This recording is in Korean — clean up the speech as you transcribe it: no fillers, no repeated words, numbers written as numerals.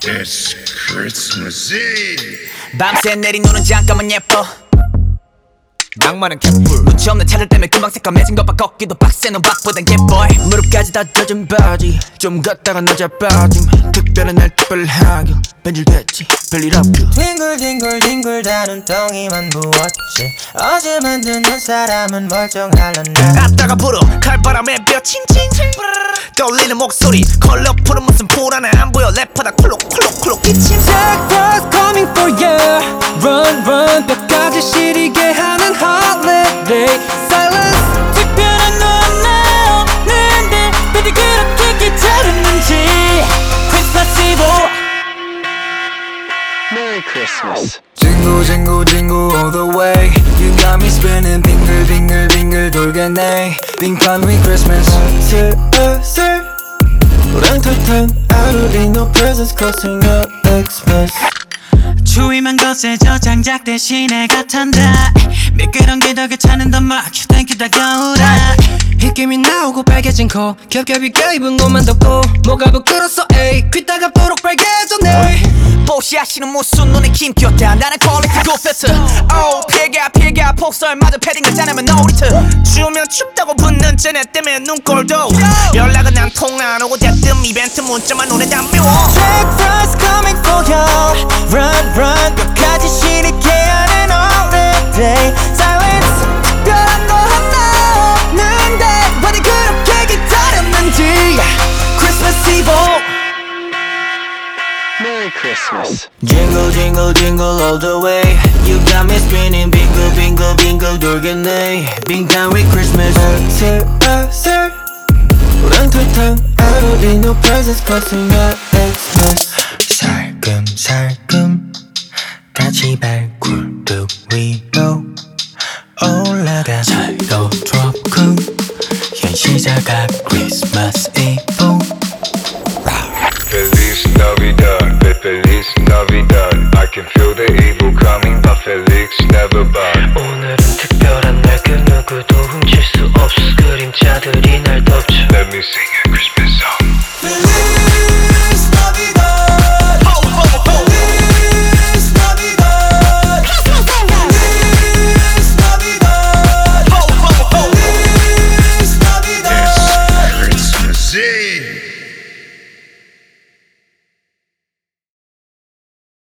It's Christmas Eve. 밤새 내린 눈은 잠깐만 예뻐. 낭만은 갯불. 눈치 없는 차들 때문에 금방 새까매진 것봐. 걷기도 빡세는 박보단 개보이. 무릎까지 다 젖은 바지 좀 걷다가 늦어 빠짐. 특별한 날 특별하게 변질됐지 별일 없고. 뒹굴뒹굴 다 눈덩이만 부었지. 어제 만드는 사람은 멀쩡할란다. 아따가 불어 칼바람에 뼈 칭칭 떠올리는 목소리. 컬러풀은 무슨 불안해 안 보여. 래퍼다 콜록콜록콜록 기침. Jackpot's coming for you. Run run 뼈까지 시리게 하는 holiday. Silence 특별한 넌 나오는데 어디 그렇게 기다렸는지. Christmas Eve. Merry Christmas. Jingle jingle jingle all the way. You got me spinning 빙글 빙글 빙글 돌겠네. 빙판 with Christmas. 슬슬 우렁탕탕 아루리 no presents causing a Xmas. 추위만 거세져 장작 대신에 같한다. 미끄럼 기덕에 차는 더 막 땡큐 다가오라. 힉김이 나오고 빨개진 코 겹겹이 껴입은 것만 덮고 뭐가 부끄러워 에이 귀따가 보록 빨개졌네. 뽀시아시는 무슨 눈에 김겼다. 나는 퀄리티 굿패스. 피가 폭설마저 패딩을 짜내면 놀이트. 추우면 춥다고 붙는 쟤네 때문에 눈꼴도. 연락은 난 통 안 오고 대뜸 이벤트 문자만 눈에 담비워. Jackpot's coming for you. Run run 끝까지 시리게 하는 holiday. Silence 특별한 거 하나 없는데 어디 그렇게 기다렸는지. Christmas Eve. Merry Christmas. Jingle jingle jingle all the way. You got me spinning bingle bingle bingle 돌겠네. 빙판 with Christmas. 슬슬 우렁탕탕 아루리 no presents causing a Xmas. 살금살금 같이 발굴뚝 위로 올라가. 차로 트로크 현시자가 Christmas Eve. Feliz Navidad, Feliz Navidad. I can feel the evil coming, but Felix never bad. 오늘은 특별한 날 그 누구도 훔칠 수 없어. 그림자들이 날 덮쳐. Let me sing it.